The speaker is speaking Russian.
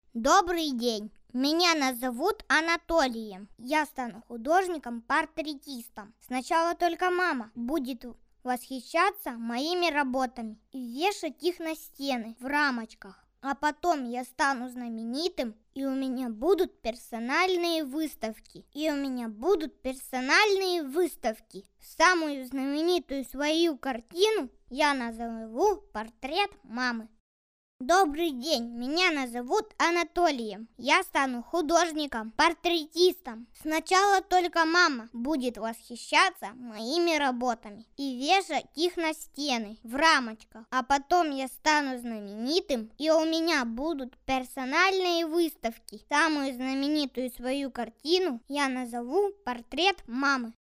Добрый день, меня назовут Анатолием. Я стану художником-портретистом. Сначала только мама будет восхищаться моими работами и вешать их на стены в рамочках. А потом я стану знаменитым, и у меня будут персональные выставки. Самую знаменитую свою картину я назову «Портрет мамы». Добрый день, меня назовут Анатолием. Я стану художником-портретистом. Сначала только мама будет восхищаться моими работами и вешать их на стены в рамочках. А потом я стану знаменитым, и у меня будут персональные выставки. Самую знаменитую свою картину я назову «Портрет мамы».